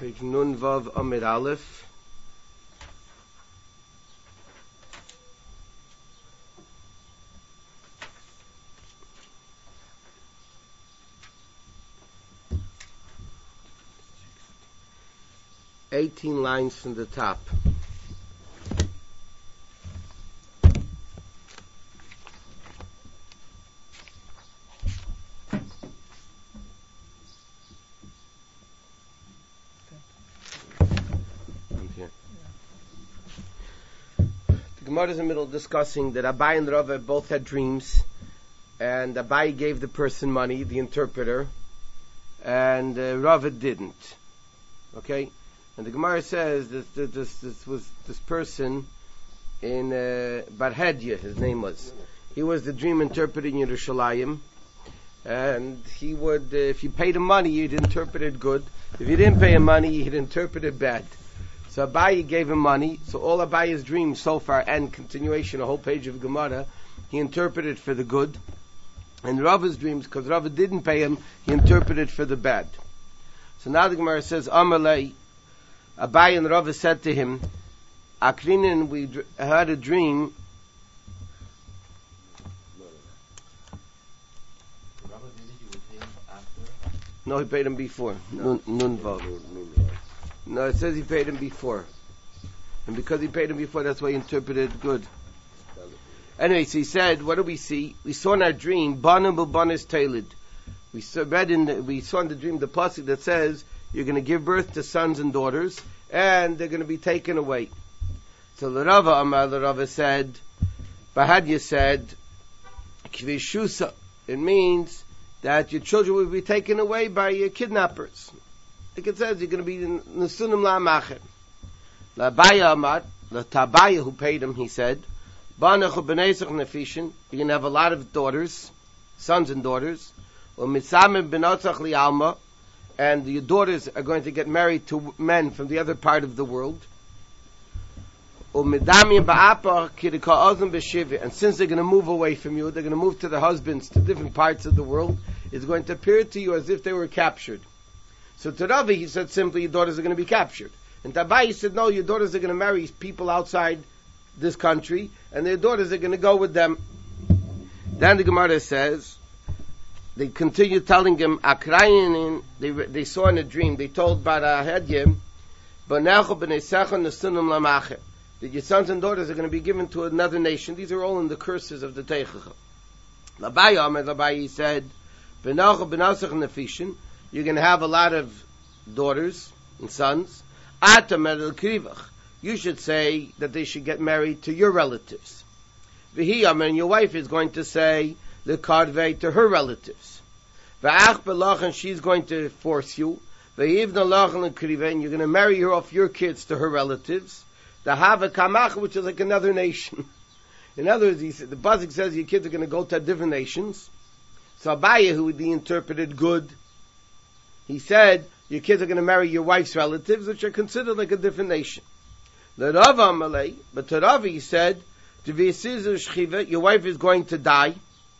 Page Nun Vav Amid Aleph. Eighteen lines from the top. The Gemara is in the middle discussing that Abai and Rava both had dreams, and Abai gave the person money, the interpreter, and Rava didn't. Okay, and the Gemara says that this person in Barhedya, his name was. He was the dream interpreter in Yerushalayim, and he would, if you paid him money, he'd interpret it good. If you didn't pay him money, he'd interpret it bad. So Abaye gave him money, so all Abaye's dreams so far, and continuation, a whole page of Gemara, he interpreted for the good. And Rava's dreams, because Rava didn't pay him, he interpreted for the bad. So now the Gemara says, Amalei, Abaye and Rava said to him, Akrinin, we had a dream. No, he paid him before. Nun Vav. No, it says he paid him before. And because he paid him before, that's why he interpreted good. Anyway, so he said, what do we see? We saw in our dream, Banam Banis Tailid. We saw in the dream the pasuk that says, you're going to give birth to sons and daughters, and they're going to be taken away. So the Rava said, Bahadya said, Kvishusa. It means that your children will be taken away by your kidnappers. Like it says, you're going to be in Nesunim La'amacher. La'abaya Amar, the Tabaya who paid him, he said, Banachu B'neisach Nefishin, you're going to have a lot of daughters, sons and daughters, U'mitzamim B'notzach Li'alma, and your daughters are going to get married to men from the other part of the world. U'midamim Ba'apa Kidika Ozim B'shivi, and since they're going to move away from you, they're going to move to their husbands to different parts of the world, it's going to appear to you as if they were captured. So to Rava, he said simply, your daughters are going to be captured. And to Abai, he said, no, your daughters are going to marry people outside this country, and their daughters are going to go with them. Then the Gemara says, they continue telling him, Akrayin, they saw in a dream, they told Barahedya, that your sons and daughters are going to be given to another nation. These are all in the curses of the Teichacha. Labai said, you're going to have a lot of daughters and sons. You should say that they should get married to your relatives. And your wife is going to say the karve to her relatives. And she's going to force you. And you're going to marry her off your kids to her relatives. The Hava Kamach, which is like another nation. In other words, the pasuk says your kids are going to go to different nations. So Abaye, who he interpreted good, he said, your kids are going to marry your wife's relatives, which are considered like a different nation. But to Rava, he said, your wife is going to die.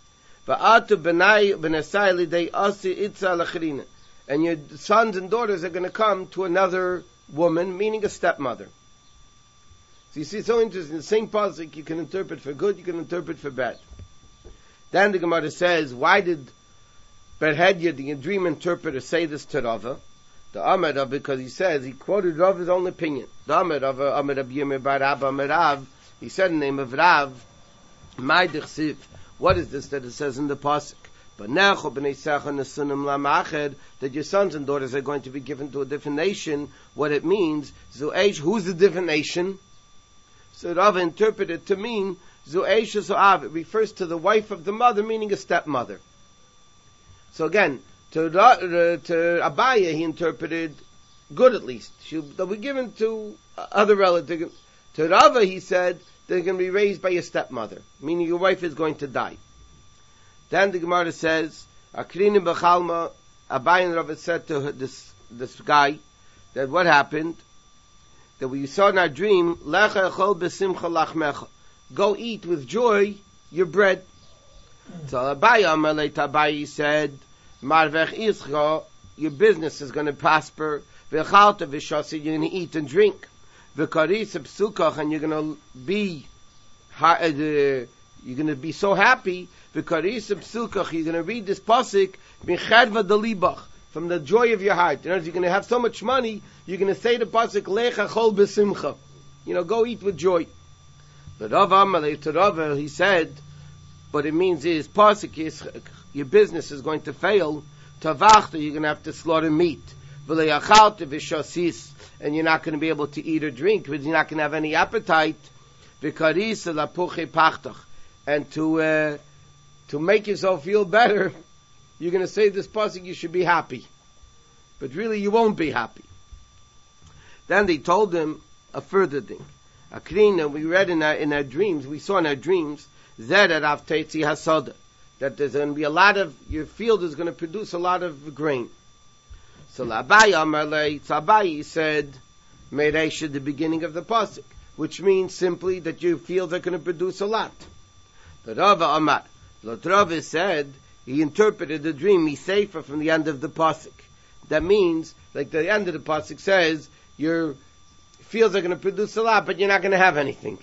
And your sons and daughters are going to come to another woman, meaning a stepmother. So you see, it's so interesting. The same pasuk you can interpret for good, you can interpret for bad. Then the Gemara says, why did Berhedya, the dream interpreter, say this to Rava? The Amar Rav, because he says, he quoted Rava's own opinion. The Amar Rav, Amar Rav Yirmiyah bar Abba Amar Rav, he said in the name of Rav, Mai Dechsiv, what is this that it says in the pasuk? That your sons and daughters are going to be given to a different nation. What it means, Zu'esh, who's the different nation? So Rava interpreted to mean Zu'esh Zo'av. It refers to the wife of the mother, meaning a stepmother. So again, to Abaye, he interpreted good at least. They'll be given to other relatives. To Rava, he said, they're going to be raised by your stepmother, meaning your wife is going to die. Then the Gemara says, Akrini B'chalma, Abaye and Rava said to this guy, that what happened? That we saw in our dream, Lecha echol b'simcha lachmecha. Go eat with joy your bread. So Abaye said, Marvech ischa, your business is going to prosper. V'chalta v'shasi, you're going to eat and drink. V'karisa psukach, and you're going to be so happy. V'karisa psukach, you're going to read this pasuk minchadva delibach, from the joy of your heart. In other words, you're going to have so much money, you're going to say the pasuk lecha chol b'simcha. Go eat with joy. But Rav Amalei to Rav, he said, what it means is pasuk is your business is going to fail. Tavachta, you're going to have to slaughter meat. V'leyachalta v'shasis, and you're not going to be able to eat or drink, because you're not going to have any appetite. V'karisa lapuche pachtach, and to make yourself feel better, you're going to say this pasuk, you should be happy, but really you won't be happy. Then they told him a further thing. Akrina, we read in our dreams, we saw in our dreams, Zed Rav Teitzi Hasada, that there's going to be a lot of, your field is going to produce a lot of grain. So Labai Amarlei Tzabai said, Meresh, the beginning of the pasuk, which means simply that your fields are going to produce a lot. But Rava Amar, Lotrava said, he interpreted the dream, Miseifa, from the end of the pasuk. That means, like the end of the pasuk says, your fields are going to produce a lot, but you're not going to have anything.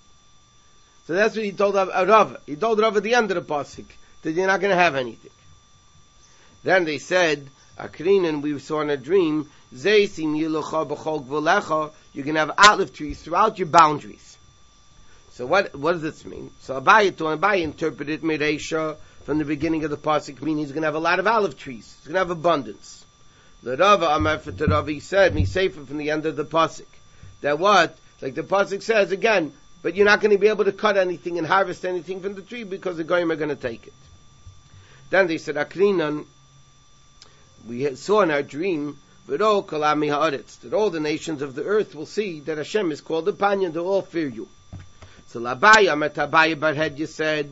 So that's what he told Rava. He told Rava at the end of the pasuk, that you're not going to have anything. Then they said, Akrinin, we saw in a dream, Zeisim yilucha b'chol gvulecha, you're going to have olive trees throughout your boundaries. So what does this mean? So Abaye interpreted Mereisha from the beginning of the pasuk, meaning he's going to have a lot of olive trees. He's going to have abundance. The Rava Amar for Rava, he said, Miseifa, from the end of the pasuk, that what? Like the pasuk says again, but you're not going to be able to cut anything and harvest anything from the tree because the goyim are going to take it. Then they said, Akrinan, we saw in our dream, that all the nations of the earth will see that Hashem is called the Panyan, they all fear you. So Labaya Matabaya Barhedya said,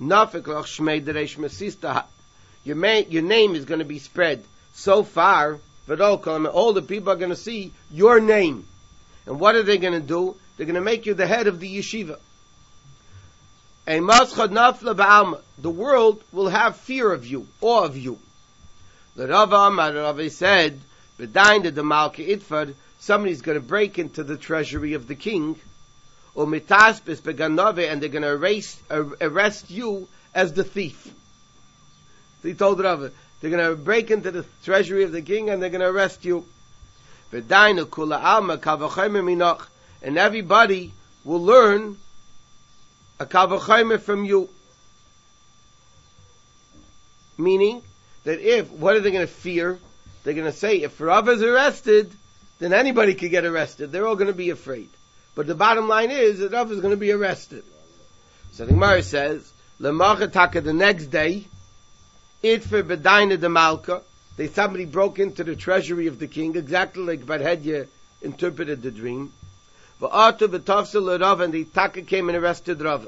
your name is going to be spread so far, all the people are going to see your name. And what are they going to do? They're going to make you the head of the yeshiva. The world will have fear of you, awe of you. The Rava said, somebody's going to break into the treasury of the king, and they're going to arrest you as the thief. So he told Rava, they're going to break into the treasury of the king and they're going to arrest you. And everybody will learn a kavachomer from you. Meaning that what are they going to fear? They're going to say, if Rav is arrested, then anybody could get arrested. They're all going to be afraid. But the bottom line is that Rav is going to be arrested. So the Gemara says, Lemachataka, the next day, Itfer Bedaina de Malka, somebody broke into the treasury of the king, exactly like Barhedya interpreted the dream. V'atu v'tafsel Rav, and the Taka came and arrested Rav.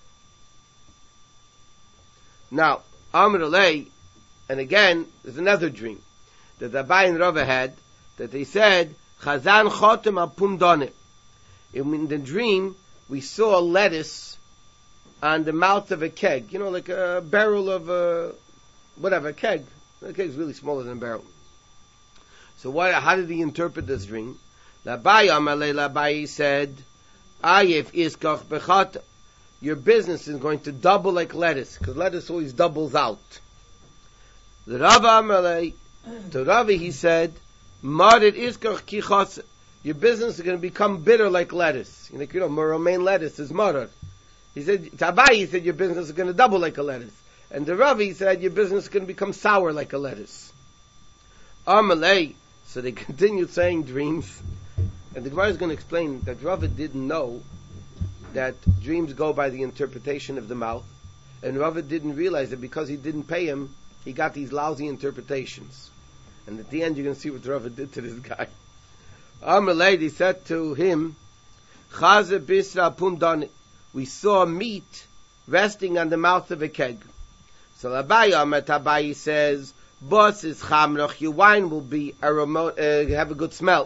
Now, Amr Alei, and again, there's another dream that Abai and Rav had, that they said, Chazan chotem al pumdone. In the dream, we saw lettuce on the mouth of a keg, like a barrel of a keg. The keg is really smaller than a barrel. So how did he interpret this dream? Labai said, Ayef iskach bechata. Your business is going to double like lettuce, because lettuce always doubles out. The Rav Amalei, to Ravi he said, Marid iskach kichasa. Your business is going to become bitter like lettuce. Romaine lettuce is marar. He said, Tabai said your business is going to double like a lettuce. And the Ravi said your business is going to become sour like a lettuce. Amalei. So they continued saying dreams. And the Gemara is going to explain that Ravi didn't know that dreams go by the interpretation of the mouth. And Ravi didn't realize that because he didn't pay him, he got these lousy interpretations. And at the end you're going to see what Ravi did to this guy. Amalei, they said to him, Chaze bisra pumdani. We saw meat resting on the mouth of a keg. So Abai says, Bos is chamroch, your wine will be have a good smell.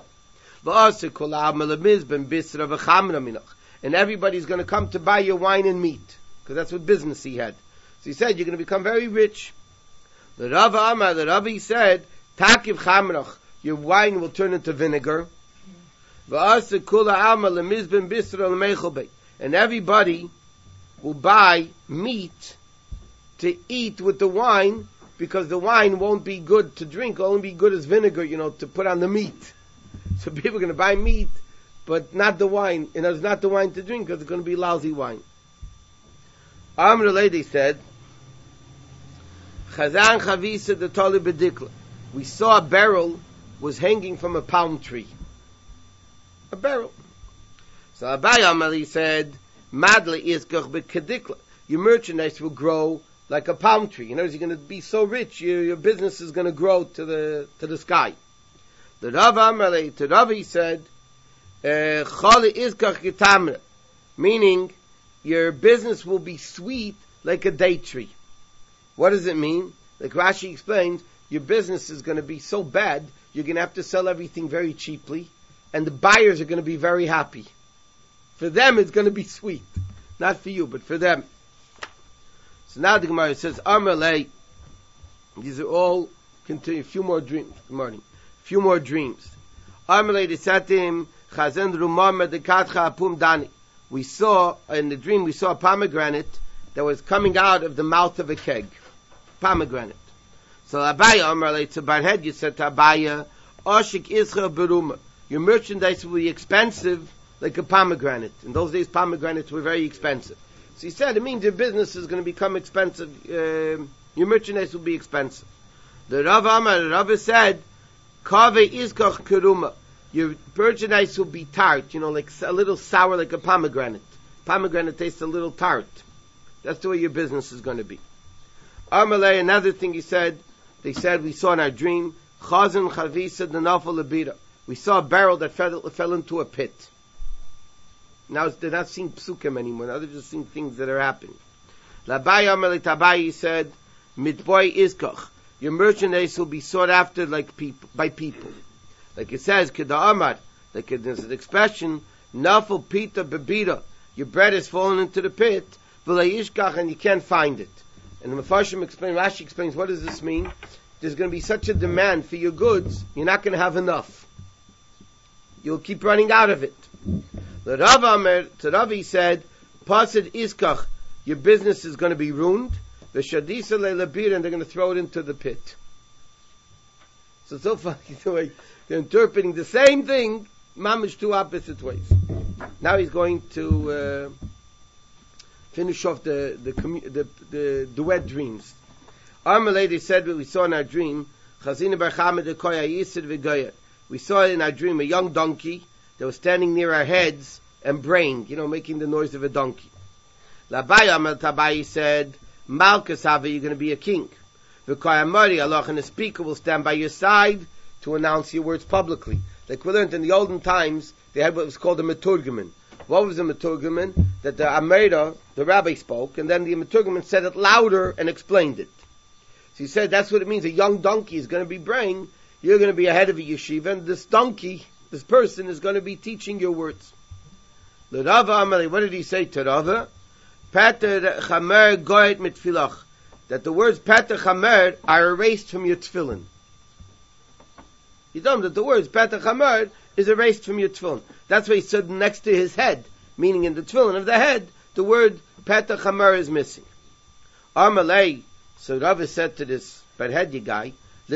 And everybody's going to come to buy your wine and meat, because that's what business he had. So he said, you're going to become very rich. The Rav Amar, the Rabbi said, Takiv chamroch, your wine will turn into vinegar. And everybody will buy meat to eat with the wine, because the wine won't be good to drink, it'll only be good as vinegar, to put on the meat. So people are going to buy meat, but not the wine. And it's not the wine to drink, because it's going to be lousy wine. Amr lady said, Chazan Chavisa the Toli Bedikla. We saw a barrel was hanging from a palm tree. A barrel. So Abai Amali said, Madle iskach bekedikla. Your merchandise will grow like a palm tree. You're going to be so rich, your business is going to grow to the sky. The Rav Amali, to Rav he said, Chali iskach getamra. Meaning, your business will be sweet like a date tree. What does it mean? Like Rashi explains, your business is going to be so bad, you're going to have to sell everything very cheaply, and the buyers are going to be very happy. For them, it's going to be sweet. Not for you, but for them. So now the Gemara says, Amalei, these are all, continue, a few more dreams. Good morning. A few more dreams. Amalei, they said to him, Chazen rumah medekatcha apum dani. We saw, in the dream, we saw a pomegranate that was coming out of the mouth of a keg. Pomegranate. So Abaya Amalei to Barhed, said to Abaya, Oshik Isra beruma. Your merchandise will be expensive like a pomegranate. In those days, pomegranates were very expensive. So he said, it means your business is going to become expensive. Your merchandise will be expensive. The Rav said, Kave iskach keruma. Your merchandise will be tart, like a little sour like a pomegranate. Pomegranate tastes a little tart. That's the way your business is going to be. Amalei, another thing they said, we saw in our dream, Chazan chavisa denafal lebira. We saw a barrel that fell into a pit. Now they're not seeing psukim anymore. Now they're just seeing things that are happening. Labai Amalei Tabai said, Mitboy iskach. Your merchandise will be sought after by people. Like it says, Keda Amar, like there's an expression, Nafal Pita Bebira. Your bread has fallen into the pit, and you can't find it. And the Mefarshim Rashi explains, what does this mean? There's going to be such a demand for your goods, you're not going to have enough. You'll keep running out of it. The Rav Amar, to Rav he said, Pasid Iskach, your business is going to be ruined, the Shadisa Le'labir, and they're going to throw it into the pit. So funny the way they're interpreting the same thing, mamish two opposite ways. Now he's going to finish off the duet dreams. Our lady said what we saw in our dream. We saw in our dream a young donkey that was standing near our heads and braying, making the noise of a donkey. Labai Amal Tabai said, Malchus Hava, you're going to be a king. Allah and the speaker will stand by your side to announce your words publicly. Like we learned in the olden times, they had what was called a meturgeman. What was a meturgeman? That the Amera, the rabbi spoke, and then the meturgeman said it louder and explained it. So he said that's what it means. A young donkey is going to be braying. You're going to be ahead of a yeshiva, and this donkey, this person, is going to be teaching your words. The Rava Amali, what did he say to Rava? Pater chamer goyet mitfilach. That the words Pater chamer are erased from your tefillin. He told him that the words Pater chamer is erased from your tefillin. That's why he said next to his head, meaning in the tefillin of the head, the word Pater chamer is missing. Amalei, so Rava said to this Barhedya guy,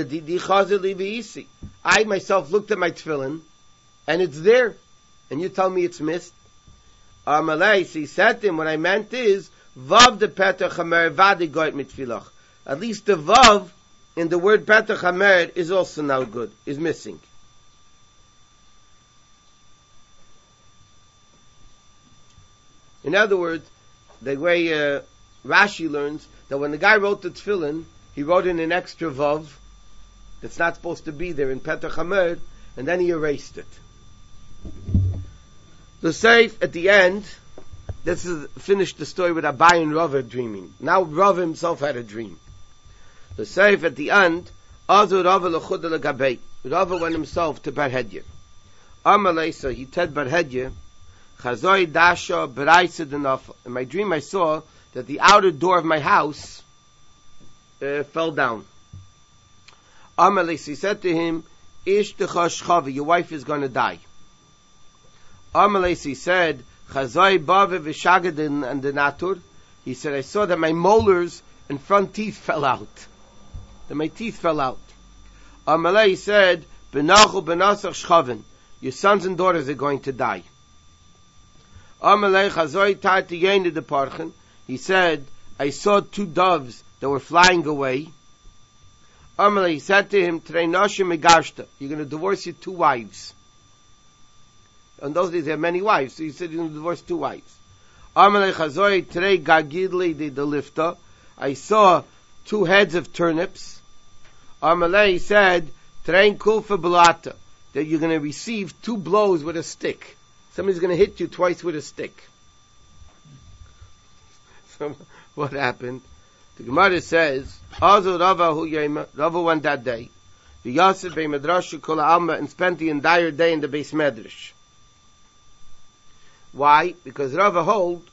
I myself looked at my tefillin, and it's there, and you tell me it's missed. Amalei, so he said to him, what I meant is, Vav de Pater chamer vadi goyet mitfilach. At least the Vav in the word Pater chamer is also now good, is missing. In other words, the way Rashi learns that when the guy wrote the tefillin, he wrote in an extra Vav that's not supposed to be there in Pater chamer, and then he erased it. The Seif at the end, this is finished the story with Abai and Rava dreaming. Now Rava himself had a dream. The Seif at the end, Azu Rava l'chud l'gabei. Rava went himself to Barhedya. Amalei, so he told Barhedya, Chazoi dasha b'raisa d'nafel. In my dream I saw that the outer door of my house fell down. Amalei, so he said to him, Ishtecha shchavi, your wife is going to die. Amalei, he said, Chazai bave v'shagadin and the natur. He said, I saw that my molars and front teeth fell out. That my teeth fell out. Amalei said, Benachu benasach shchavin, your sons and daughters are going to die. Amalei Chazai tartiyeni de parchen. He said, I saw two doves that were flying away. Amalei said to him, Trei nashim megashta, you're going to divorce your two wives. In those days, they had many wives, so he said, you're going to divorce two wives. Amalei Chazoi, Trei gagidli de lifta, I saw two heads of turnips. Amalei said, Trei kulfa belata, that you're going to receive two blows with a stick. Somebody's going to hit you twice with a stick. So, what happened? The Gemara says, Azu Rava hu yema, Rava went that day. V'yaseh bei medrash kol alma, and spent the entire day in the Beis Medrash. Why? Because Rava hoped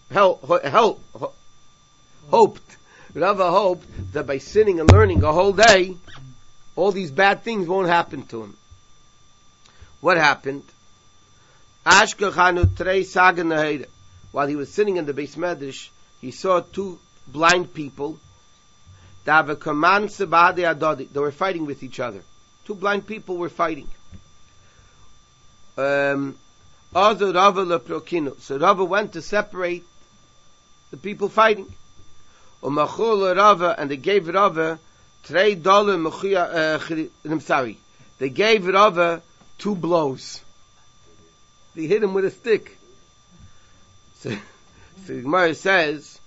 Rava hoped that by sitting and learning a whole day, all these bad things won't happen to him. What happened? Ashkechanu trei sagen nehede. While he was sitting in the Beis Medrash, he saw two blind people. They were fighting with each other. Two blind people were fighting. So Rava went to separate the people fighting. And they gave Rava they gave Rava two blows. They hit him with a stick. So the Gemara says,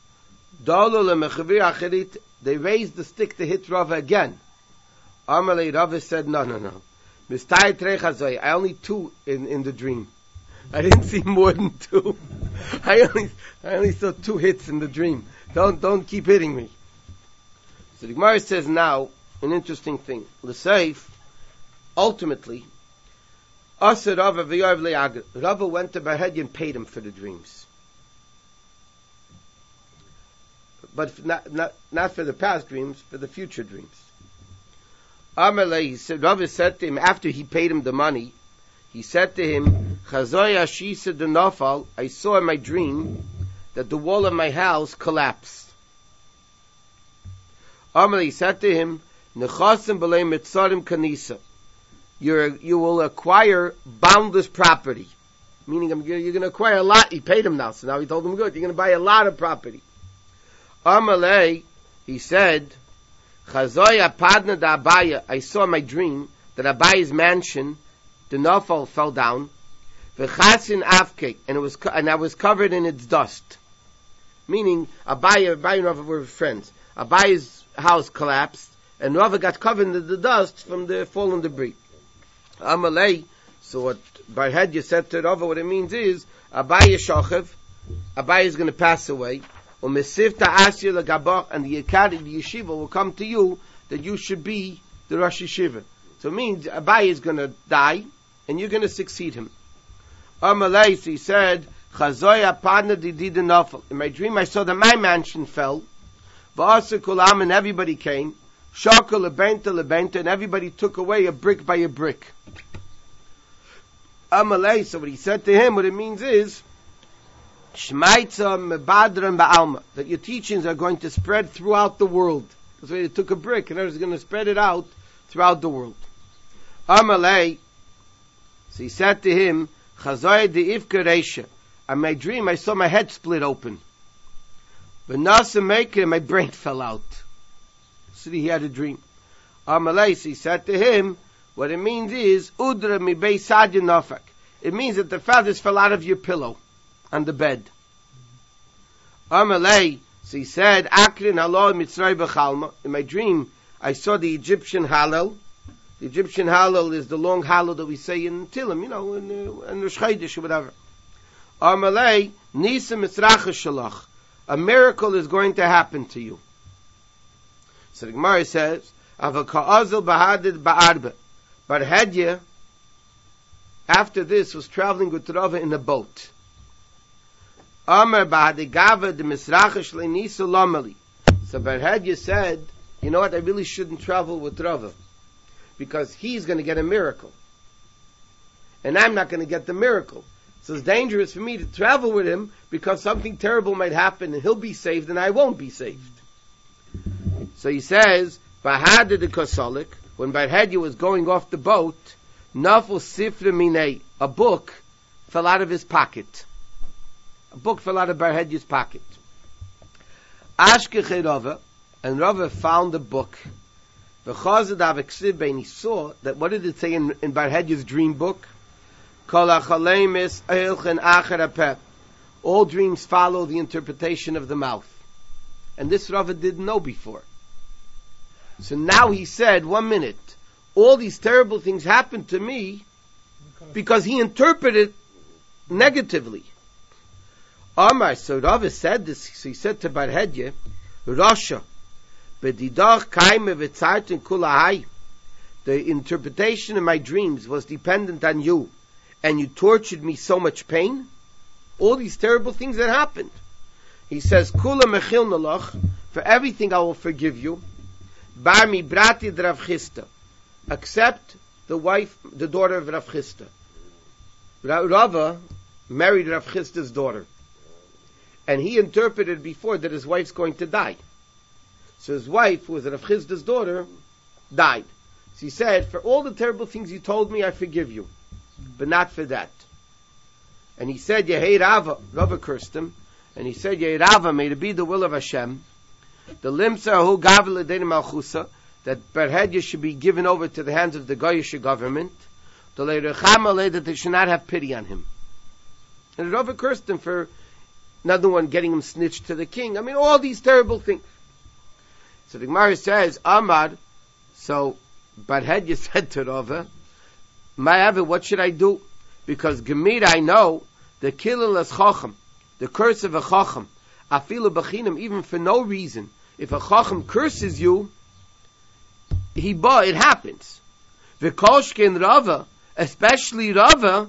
they raised the stick to hit Rava again. Amalei Rava said, no. I only two in the dream. I didn't see more than two. I only saw two hits in the dream. Don't keep hitting me. So the Gemara says now an interesting thing. L'seif, ultimately, Rava went to Barhedya and paid him for the dreams. But not for the past dreams, for the future dreams. Amalei said, Rava said to him, after he paid him the money, he said to him, Chazoy Ashisa de Nofal, I saw in my dream that the wall of my house collapsed. Amalei said to him, Nechasim b'lei mitzarim kanisa. You will acquire boundless property. Meaning you're going to acquire a lot. He paid him now, so now he told him, good, you're going to buy a lot of property. Amalei, he said, Chazoy apadna da Abaya, I saw in my dream that Abaya's mansion, the Nofal, fell down. V'chasin afke, and I was covered in its dust. Meaning, Abaya and Rava were friends. Abaya's house collapsed, and Rava got covered in the dust from the fallen debris. Amalei, so what Barhedya said to Rava, what it means is, Abaya shochev, Abaya is going to pass away, and the yeshiva will come to you that you should be the Rosh Yeshiva. So it means Abaya is going to die, and you're going to succeed him. Amalei, so he said, in my dream I saw that my mansion fell, and everybody came, and everybody took away a brick by a brick. Amalei, so what he said to him, what it means is, that your teachings are going to spread throughout the world. That's why they took a brick and they're going to spread it out throughout the world. Amalei, so he said to him, in my dream I saw my head split open. But my brain fell out. So he had a dream. Amalei, so he said to him, what it means is, it means that the feathers fell out of your pillow on the bed. Amalei, so he said, in my dream, I saw the Egyptian Hallel. The Egyptian Hallel is the long Hallel that we say in Tilim, in Rosh Chodesh or whatever. Amalei, Nisa Mitzracha Shalach. A miracle is going to happen to you. So the Gemara says, Avaka'azil Bahadid Ba'arba. Barhedya, after this, was traveling with Rava in a boat. Amar Bahadigava de Misrachish Lenisa Lomali. So Barhedya said, you know what, I really shouldn't travel with Rava. because he's going to get a miracle. And I'm not going to get the miracle. So it's dangerous for me to travel with him because something terrible might happen and he'll be saved and I won't be saved. So he says, Bahada de Kosolik, when Bar Hedya was going off the boat, Naful Sifra Minei, a book fell out of his pocket. A book fell out of Bar Hedya's pocket. Ashkeche Rava, and Rava found the book. And he saw that, what did it say in Bar Hedya's dream book? All dreams follow the interpretation of the mouth. And this Rava didn't know before. So now he said, 1 minute, all these terrible things happened to me because he interpreted negatively. Amar, so Rava said this, so he said to Bar Hedya, Rasha, bedidach kaime v'tzartin kulahai. The interpretation of my dreams was dependent on you, and you tortured me so much pain. All these terrible things that happened. He says, Kula mechil nalach, for everything I will forgive you. Bar mi brati Rav Chisda, except the wife, the daughter of Rav Chisda. Rava married Rav Chisda's daughter. And he interpreted before that his wife's going to die. So his wife, who was Rav Chisda's daughter, died. So he said, for all the terrible things you told me, I forgive you. But not for that. And he said, Yehei Rava, Rava cursed him, and he said, Yehei Rava, may it be the will of Hashem, the limsa hu gavel l'dein malchusa, that Bar Hedya should be given over to the hands of the Goyish government, that they should not have pity on him. And Rava cursed him for another one getting him snitched to the king. I mean, all these terrible things. So the Gemara says, Amar, so Bar Hedya said to Rava, Ma'avi, what should I do? Because Gemir, I know, the kilul as chacham, the curse of a chacham, afilu b'chinam, even for no reason. If a chacham curses you, it happens. V'kolshkin Rava, especially Rava,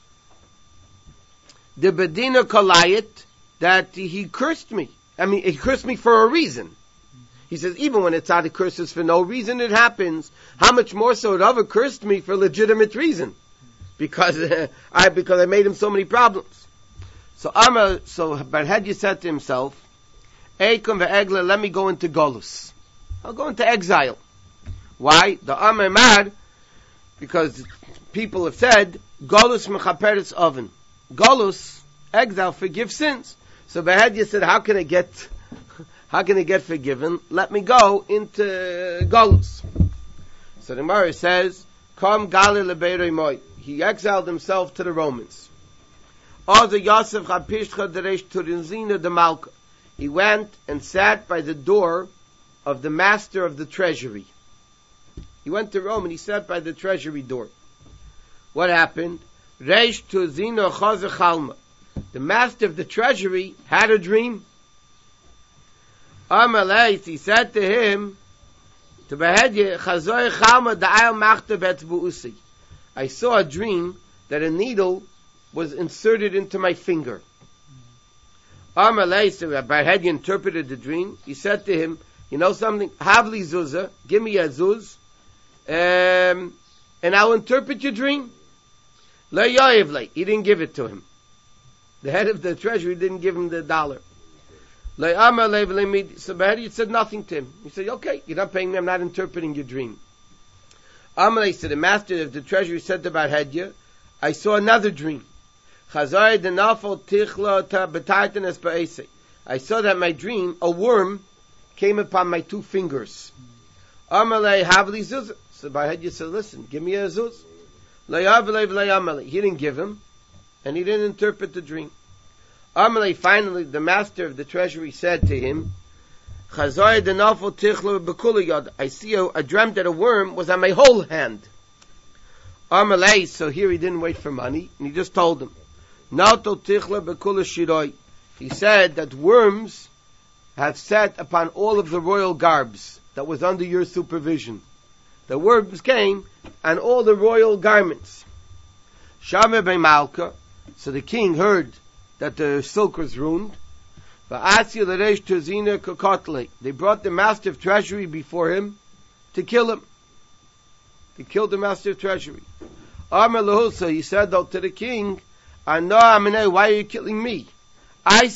the bedina kolayit, that he cursed me. I mean, he cursed me for a reason. He says, even when a tzaddik curses for no reason, it happens. How much more so Rava cursed me for legitimate reason? Because I made him so many problems. So Bar Hedya said to himself, Eikum ve'egla, let me go into Golus. I'll go into exile. Why? The Amar Mad, because people have said, Golus mechaperes oven. Golus, exile, forgives sins. So Bar Hedya said, how can I get forgiven? Let me go into Golus. So the Gemara says, Kom gali lebeirei moi. He exiled himself to the Romans. He went and sat by the door of the master of the treasury. He went to Rome and he sat by the treasury door. What happened? The master of the treasury had a dream. He said to him, I saw a dream that a needle was inserted into my finger. Bar Hedya interpreted the dream. He said to him, you know something? Havli zuzah, give me a zuz, and I'll interpret your dream. He didn't give it to him. The head of the treasury didn't give him the dollar. So Bar Hedya said nothing to him. He said, okay, you're not paying me, I'm not interpreting your dream. Amalei said, the master of the treasury said to Bar Hedya, I saw another dream. I saw that my dream, a worm came upon my 2 fingers. Amalei havli zuz. So Bar Hedya said, listen, give me a zuz. He didn't give him, and he didn't interpret the dream. Amalei, finally, the master of the treasury said to him, I dreamt that a worm was on my whole hand. Amalei, so here he didn't wait for money, and he just told him. He said that worms have sat upon all of the royal garbs that was under your supervision. The worms came on all the royal garments. So the king heard that the silk was ruined. They brought the master of treasury before him to kill him. They killed the master of treasury. Amar Lahusa, he said though to the king, why are you killing me? Why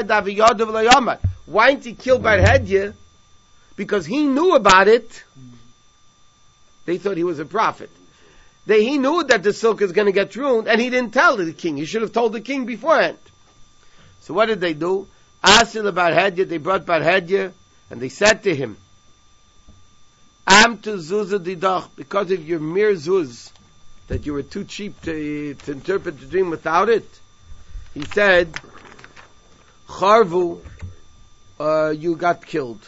didn't he kill Bar Hedya? Because he knew about it. They thought he was a prophet. He knew that the silk is going to get ruined, and he didn't tell the king. He should have told the king beforehand. So what did they do? Asil Bar Hedya, they brought Bar Hedya, and they said to him, Am to zuzah didach, because of your mere zuz, that you were too cheap to interpret the dream without it. He said, Charvu, you got killed.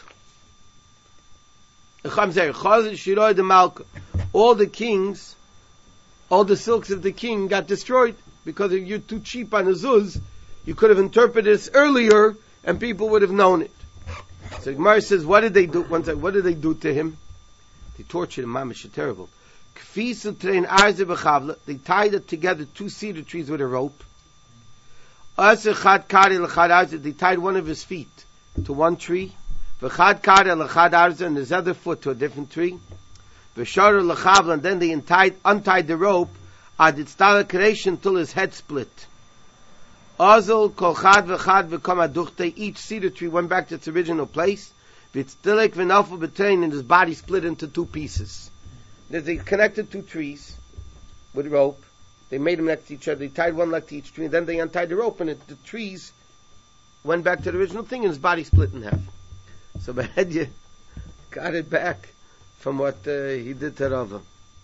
All the kings, all the silks of the king got destroyed because if you're too cheap on a zuz, you could have interpreted this earlier and people would have known it. So Gemara says, what did they do? One second, what did they do to him? They tortured him, mamish, terrible. They tied it together, 2 cedar trees with a rope. They tied one of his feet to one tree, and his other foot to a different tree. And then they untied the rope till his head split. Each cedar tree went back to its original place, and his body split into 2 pieces. They connected 2 trees with rope. They made them next to each other. They tied one leg to each tree. Then they untied the rope, and the trees went back to the original thing, and his body split in half. So Behedya got it back from what he did to Rava.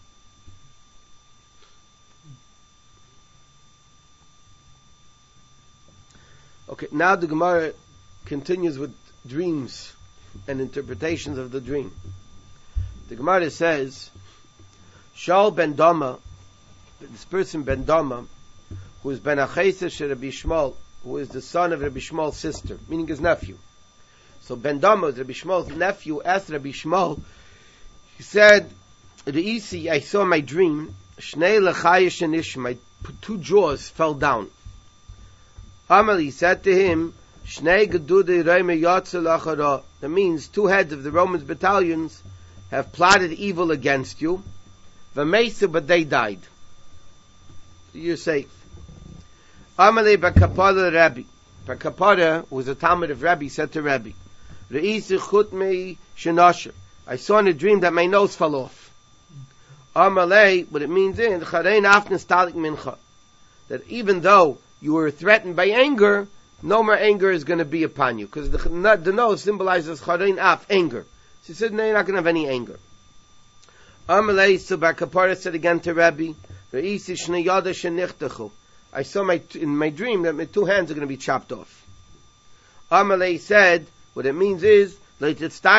Okay, now the Gemara continues with dreams and interpretations of the dream. The Gemara says, Shaul ben Dama, this person ben Dama, who is ben Achesa she Rabbi Shmuel, who is the son of Rabbi Shmuel's sister, meaning his nephew. So ben Dama, Rabbi Shmuel's nephew, asked Rabbi Shmuel, he said, Re'isi, I saw my dream, Shnei lechayish and ish, my 2 jaws fell down. Amali said to him, Shnei gedudei reime yatzel achara, that means 2 heads of the Romans battalions have plotted evil against you. V'meisa, but they died. So you're safe. Amalei b'kapara Rabbi. B'kapara was a Talmud of Rabbi, said to Rabbi, Re'isi chutmei shenasher. I saw in a dream that my nose fell off. Amalei, what it means is, charein afnes talik mincha. That even though you were threatened by anger, no more anger is going to be upon you. Because the nose symbolizes charein af, anger. So he said, no, you're not going to have any anger. Amalei, so Bar said again to Rabbi, Re'isi shnei yada shenichtachu. I saw in my dream that my 2 hands are going to be chopped off. Amalei said, what it means is, you're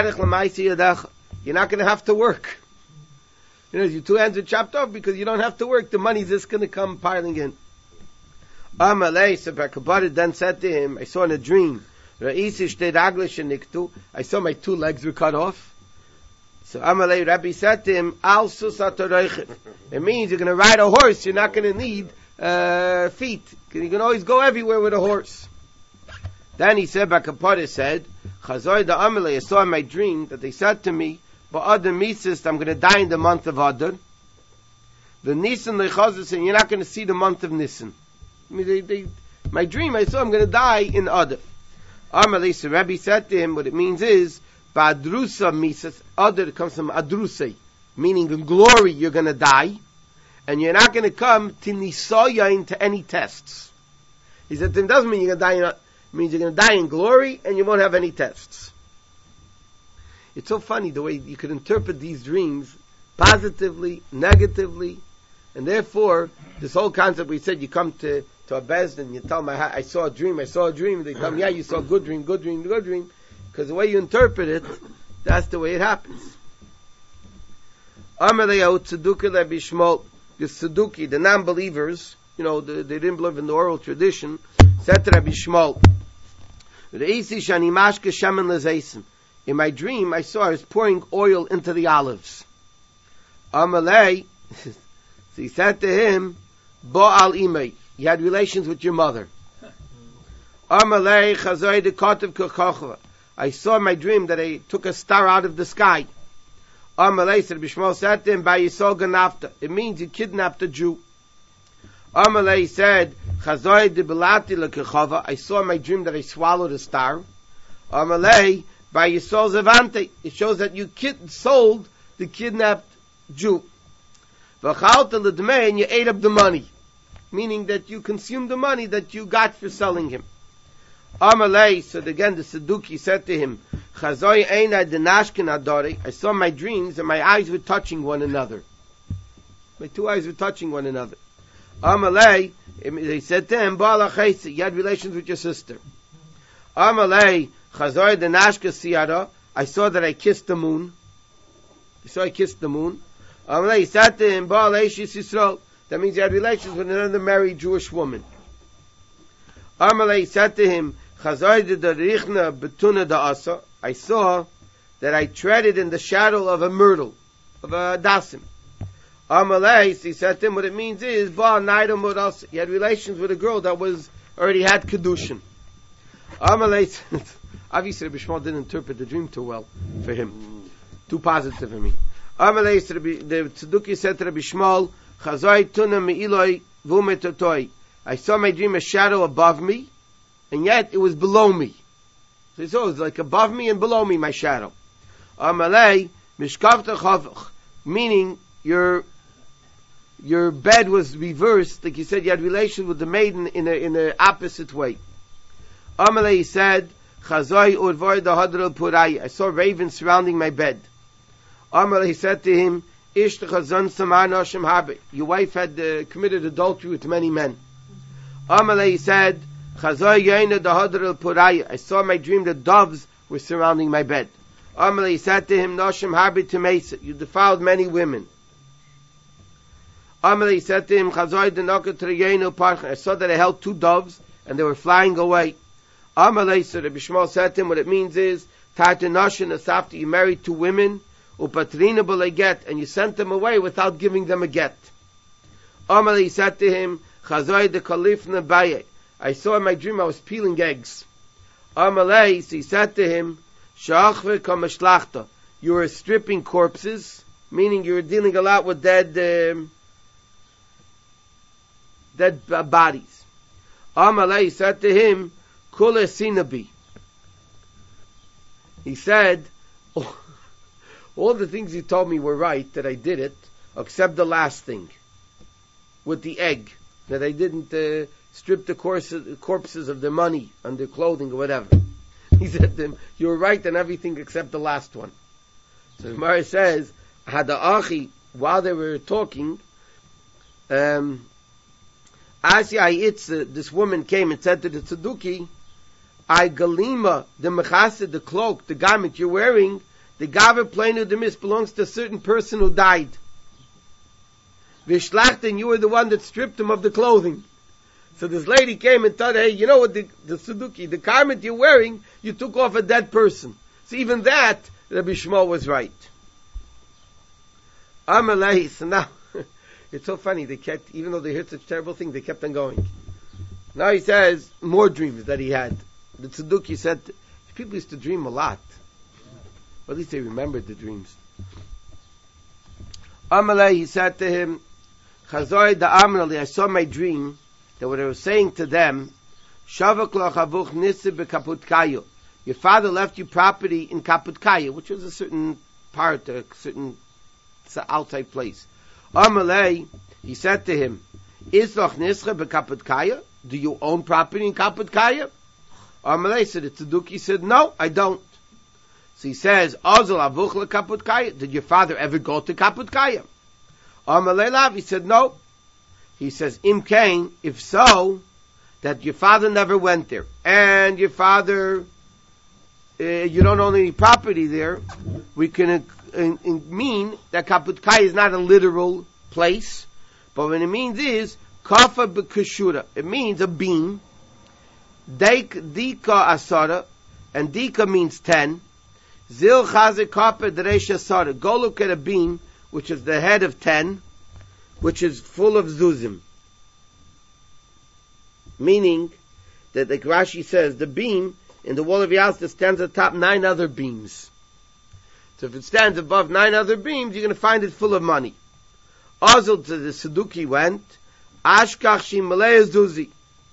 not going to have to work. You know, your 2 hands are chopped off because you don't have to work. The money's just going to come piling in. Amalei, so Bar then said to him, I saw in a dream, I saw my 2 legs were cut off. So Amalei Rabbi said to him, Al susatoreichet. It means you're going to ride a horse, you're not going to need feet. You can always go everywhere with a horse. Then he said, Bakapara said, Chazoy da Amalei, I saw in my dream that they said to me, Ba'adar Mises, I'm going to die in the month of Adar. The Nisan lechazis, and you're not going to see the month of Nisan. I mean, my dream, I saw I'm going to die in Adar. Amalei, so Rabbi said to him, what it means is, Ba'adrusa Mises, Adar comes from Adrusei, meaning in glory you're going to die, and you're not going to come to Nisoyain to any tests. He said, it doesn't mean you're going to die it means you're going to die in glory and you won't have any tests. It's so funny the way you could interpret these dreams positively, negatively, and therefore this whole concept we said you come to a bezdin and you tell them I saw a dream, they tell me yeah you saw a good dream, because the way you interpret it, that's the way it happens. Amaleyahu Tzeduki Rabbi Shmuel, the Tzeduki, the non-believers, they didn't believe in the oral tradition, said to Rabbi Shmuel, in my dream, I saw I was pouring oil into the olives. Amalei, so he said to him, Bo'al imei, you had relations with your mother. Amalei chazoi de kotev kachachva. I saw in my dream that I took a star out of the sky. Amalei said, Bishmal said to him, by Yisol Ganafta. It means you kidnapped a Jew. Amalei said, Chazoi de Belati lekechava. I saw in my dream that I swallowed a star. Amalei, by Yisol Zavante. It shows that you sold the kidnapped Jew. V'chalta l'dmei, and you ate up the money. Meaning that you consumed the money that you got for selling him. Amalei, so again the Saduki said to him, Chazoi eina denashkin adori. I saw my dreams and my eyes were touching one another. My two eyes were touching one another. Amalei, they said to him, Ba'ala chaysi, you had relations with your sister. Amalei, Chazoi denashka siyara. I saw that I kissed the moon. I kissed the moon. Amalei said to him, Ba'ala Eishis Yisrael. That means you had relations with another married Jewish woman. Amalei said to him, Chazoi de richna betuna da'asa. I saw that I treaded in the shadow of a myrtle, of a dasim. Amalei, he said to him, what it means is, Ba naida murasa. He had relations with a girl that already had kedushin. Amalei said, obviously Bishmal didn't interpret the dream too well for him. Too positive for me. Amalei said, the Tzeduki said to Rabbi Shmuel, Chazoi tuna me'iloi vumetotoi. I saw my dream a shadow above me, and yet it was below me. So he saw it was like above me and below me, my shadow. Amalei mishkavta chavach, meaning your bed was reversed, like you said, you had relations with the maiden in a opposite way. Amalei said, Chazoi urvoi dahadral purai. I saw ravens surrounding my bed. Amalei said to him, Ishtcha zon samar noshim habe. Your wife had committed adultery with many men. Amalei said, Chazoi yaina dahadral purai. I saw in my dream that doves were surrounding my bed. Amalei said to him, Noshim habe temesa. You defiled many women. Amalei said to him, Chazoi denaka triyenu parcha. I saw that I held two doves and they were flying away. Amalei said, Rabbi Shmuel said to him, what it means is, Tata noshin asafta, you married two women, upatrina b'le get, and you sent them away without giving them a get. Amalei said to him, Chazoi de kalifna baye. I saw in my dream I was peeling eggs. Amalei, so he said to him, Shachve kamashlachta. You were stripping corpses, meaning you were dealing a lot with dead bodies. Amalei said to him, Kula sinabi. He said, all the things you told me were right, that I did it, except the last thing, with the egg, that I didn't strip the corpses of their money and their clothing or whatever. He said to him, you were right on everything except the last one. So the Gemara says, Hada Achi, while they were talking, Asya Itza, this woman came and said to the Tzeduki, I galima, the mechased, the cloak, the garment you're wearing, the gaver plenu demis belongs to a certain person who died. Vishlachten, you were the one that stripped him of the clothing. So this lady came and told her, hey, you know what, the Tzeduki, the garment you're wearing, you took off a dead person. So even that, Rabbi Shmuel was right. Amalei, so now, it's so funny, they kept, even though they heard such terrible things, they kept on going. Now he says, more dreams that he had. The Tzeduki said, people used to dream a lot. Or at least they remembered the dreams. Amalei, he said to him, Chazoi da Amalei, I saw my dream, that what I was saying to them, Shavak lochavuch nisse bekaputkayo. Your father left you property in Kaputkayo, which was a certain part, a certain outside place. Amalei, he said to him, Isloch nische bekaputkayo? Do you own property in Kaputkayo? Amalei said, the Tzeduki said, no, I don't. So he says, Azal avuch lekaputkayo. Did your father ever go to Kaputkayo? Amalei lav, he said, no. He says, Im kain, if so, that your father never went there, and your father, you don't own any property there, we can mean that Kaputkayo is not a literal place, but what it means is, kafa b'kashura. It means a beam. Dika asara, and dika means 10. Zil chazik kaper deresh asara. Go look at a beam, which is the head of 10, which is full of zuzim. Meaning that, like Rashi says, the beam in the wall of your house that stands atop 9 other beams. So if it stands above 9 other beams, you're going to find it full of money. Azul to the Saduki went, Ashkach Shimalei Zuzi.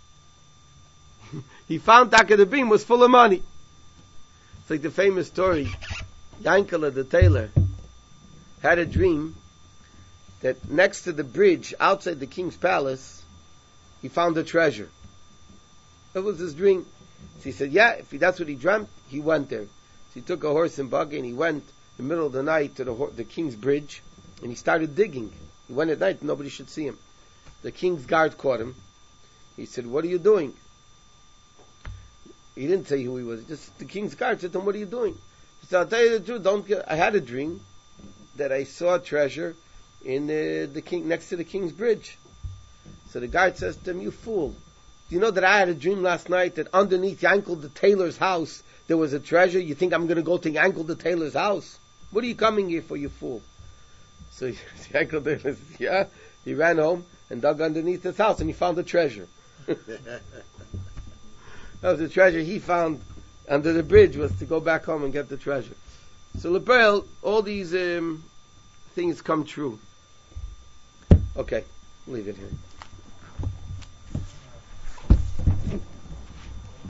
He found that the beam was full of money. It's like the famous story, Yankala the tailor had a dream that next to the bridge outside the king's palace, he found a treasure. That was his dream. So he said, if that's what he dreamt, he went there. So he took a horse and buggy and he went in the middle of the night to the king's bridge and he started digging. He went at night, nobody should see him. The king's guard caught him. He said, what are you doing? He didn't say who he was. Just the king's guard said to him, what are you doing? He said, I'll tell you the truth, I had a dream that I saw a treasure in the king, next to the king's bridge. So the guard says to him, you fool. Do you know that I had a dream last night that underneath Yankel the tailor's house there was a treasure? You think I'm going to go to Yankel the tailor's house? What are you coming here for, you fool? So Yankel the tailor says, he ran home and dug underneath his house and he found a treasure. That was the treasure he found under the bridge, was to go back home and get the treasure. So Lebrel, all these things come true. Okay, leave it here.